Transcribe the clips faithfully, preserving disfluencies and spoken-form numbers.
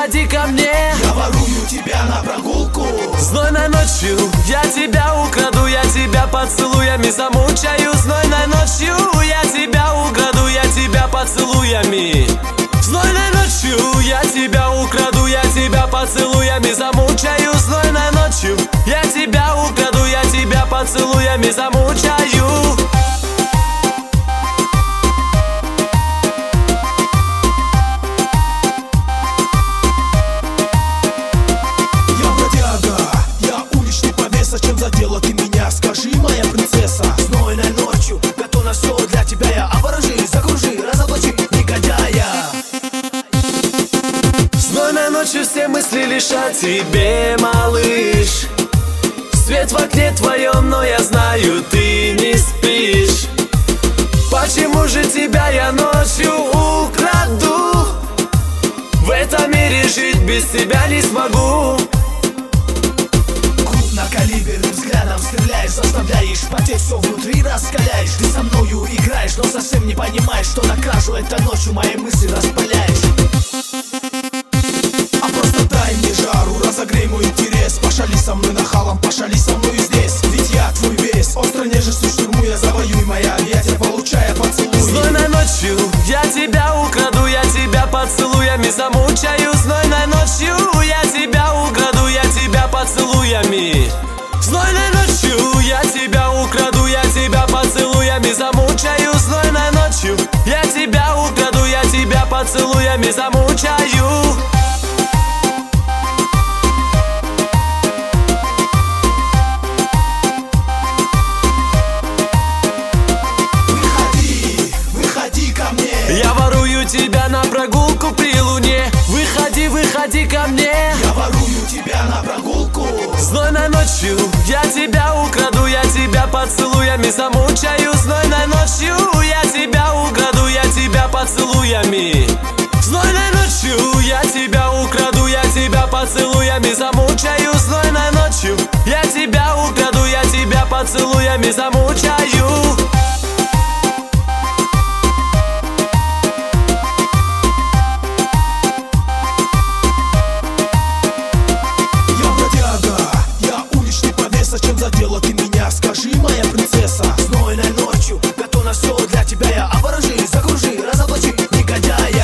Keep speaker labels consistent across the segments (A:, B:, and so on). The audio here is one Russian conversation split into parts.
A: выходи ко мне.
B: Я ворую тебя на прогулку.
A: Знойной ночью я тебя украду, я тебя поцелуями замучаю. Знойной ночью я тебя украду, я тебя поцелуями. Знойной ночью я тебя украду, я тебя поцелуями замучаю. Знойной ночью я тебя украду, я тебя поцелуями замучаю.
B: Зачем задела ты меня? Скажи, моя принцесса. Знойной ночью готов на все для тебя я. Оборожи, закружи, разоблачи негодяя.
A: Знойной ночью все мысли лишь о тебе, малыш. Свет в окне твоем, но я знаю, ты не спишь. Почему же тебя я ночью украду? В этом мире жить без тебя не смогу.
B: Крупнокалиберным взглядом стреляешь, заставляешь потеть, все внутри раскаляешь. Ты со мною играешь, но совсем не понимаешь, что на кражу этой ночью мои мысли распаляешь. А просто дай мне жару, разогрей мой интерес. Пошали со мной нахалом, пошали со мной здесь. Ведь я твой весь, остро нежностью штурму я завоюй моя. Я тебя получаю поцелуй.
A: Знойной ночью я тебя украду, я тебя поцелуями замучаю. Знойной ночью я тебя украду, я тебя поцелуями. Знойной ночью я тебя украду, я тебя поцелуями замучаю. Знойной ночью я тебя украду, я тебя поцелуями замучаю.
B: Выходи, выходи ко мне.
A: Я ворую тебя на прогулку при луне. Выходи, выходи ко мне.
B: Я ворую тебя на прогулку.
A: Знойной ночью я тебя украду, я тебя поцелуями замучаю. Знойной ночью я тебя украду, я тебя поцелуями. Знойной ночью я тебя украду, я тебя поцелуями замучаю. Знойной ночью я тебя украду, я тебя поцелуями замучаю.
B: Зачем задела ты меня? Скажи, моя принцесса. Знойной ночью готов на все для тебя я. Оборожи, закружи, разоблачи негодяя.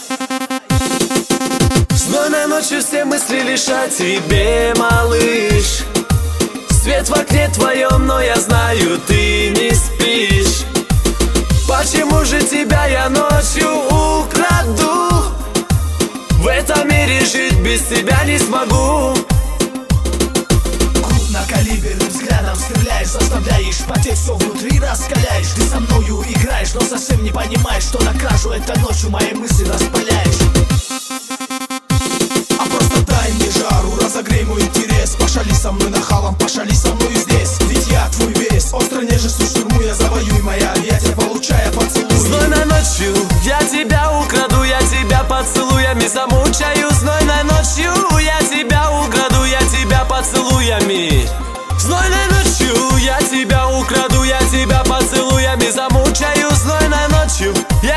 A: Знойной ночью все мысли лишь о тебе, малыш. Свет в окне твоем, но я знаю, ты не спишь. Почему же тебя я ночью украду? В этом мире жить без тебя не смогу.
B: Крупнокалиберным взглядом стреляешь, заставляешь потеть, все внутри раскаляешь. Ты со мною играешь, но совсем не понимаешь, что на кражу этой ночью мои мысли распаляешь. А просто дай мне жару, разогрей мой интерес. Пошали со мной нахалом, пошали со мной здесь. Ведь я твой весь, остро нежностью штурму я завоюй моя. Я тебя получаю поцелуй.
A: Знойной ночью я тебя украду, я тебя поцелуями замучаю. Знойной ночью я тебя украду, я тебя поцелуями. Знойной ночью я тебя украду, я тебя поцелуями замучаю. Знойной ночью я